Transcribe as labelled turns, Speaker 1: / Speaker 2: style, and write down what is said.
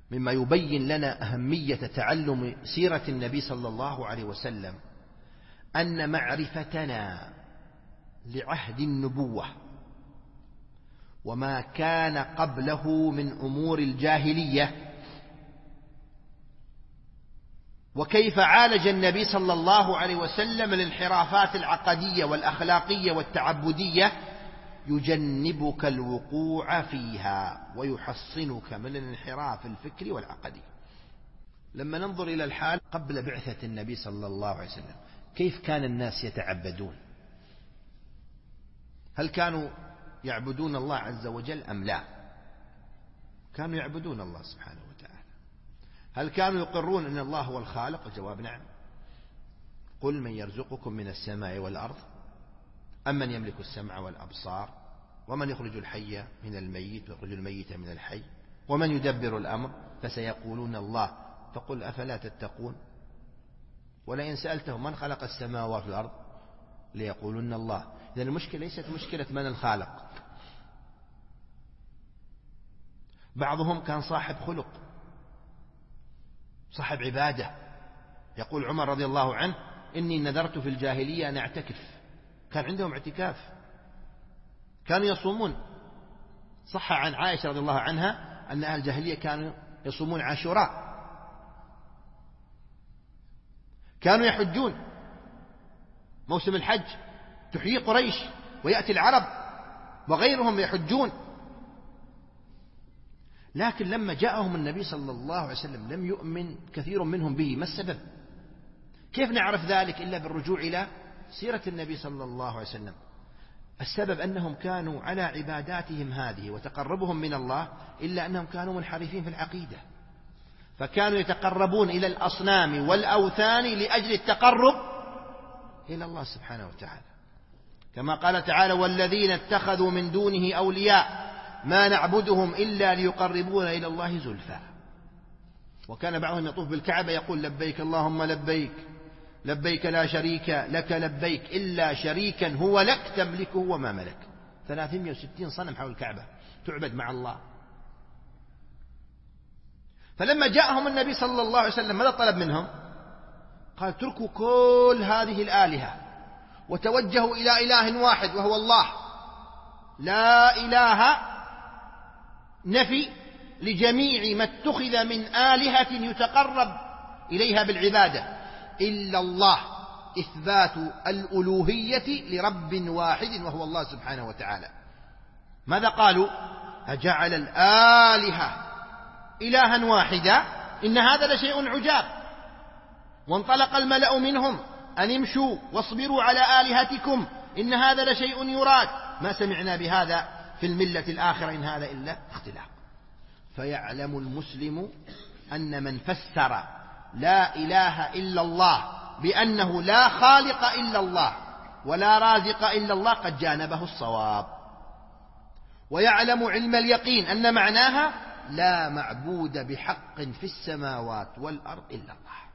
Speaker 1: مما يبين لنا أهمية تعلم سيرة النبي صلى الله عليه وسلم أن معرفتنا لعهد النبوة وما كان قبله من أمور الجاهلية، وكيف عالج النبي صلى الله عليه وسلم الانحرافات العقدية والأخلاقية والتعبدية، يجنبك الوقوع فيها ويحصنك من الانحراف الفكري والعقدي. لما ننظر إلى الحال قبل بعثة النبي صلى الله عليه وسلم، كيف كان الناس يتعبدون؟ هل كانوا يعبدون الله عز وجل أم لا؟ كانوا يعبدون الله سبحانه وتعالى. هل كانوا يقرون أن الله هو الخالق؟ الجواب نعم. قل من يرزقكم من السماء والأرض أم من يملك السمع والأبصار ومن يخرج الحي من الميت ويخرج الميت من الحي ومن يدبر الأمر فسيقولون الله فقل أفلا تتقون. ولئن سألتهم من خلق السماوات والأرض ليقولون الله. إذن المشكلة ليست مشكلة من الخالق. بعضهم كان صاحب خلق، صاحب عبادة. يقول عمر رضي الله عنه إني نذرت في الجاهلية أن أعتكف. كان عندهم اعتكاف، كانوا يصومون. صح عن عائشة رضي الله عنها أن أهل الجاهلية كانوا يصومون عاشوراء، كانوا يحجون موسم الحج، تحيي قريش ويأتي العرب وغيرهم يحجون. لكن لما جاءهم النبي صلى الله عليه وسلم لم يؤمن كثير منهم به. ما السبب؟ كيف نعرف ذلك إلا بالرجوع إلى سيرة النبي صلى الله عليه وسلم؟ السبب أنهم كانوا على عباداتهم هذه وتقربهم من الله، إلا أنهم كانوا منحرفين في العقيدة، فكانوا يتقربون إلى الأصنام والأوثان لأجل التقرب إلى الله سبحانه وتعالى، كما قال تعالى والذين اتخذوا من دونه أولياء ما نعبدهم إلا ليقربونا إلى الله زلفى. وكان بعضهم يطوف بالكعبة يقول لبيك اللهم لبيك لبيك لا شريك لك لبيك إلا شريكا هو لك تملكه وما ملك. 360 صنم حول الكعبة تعبد مع الله. فلما جاءهم النبي صلى الله عليه وسلم ماذا طلب منهم؟ قال اتركوا كل هذه الآلهة وتوجهوا إلى إله واحد وهو الله. لا إله نفي لجميع ما اتخذ من آلهة يتقرب إليها بالعبادة إلا الله، إثبات الألوهية لرب واحد وهو الله سبحانه وتعالى. ماذا قالوا؟ أجعل الآلهة إلها واحدا إن هذا لشيء عجاب. وانطلق الملأ منهم أن امشوا واصبروا على آلهتكم إن هذا لشيء يراد ما سمعنا بهذا في الملة الآخرة إن هذا إلا اختلاق. فيعلم المسلم أن من فسر لا إله إلا الله بأنه لا خالق إلا الله ولا رازق إلا الله قد جانبه الصواب. ويعلم علم اليقين أن معناها لا معبود بحق في السماوات والأرض إلا الله.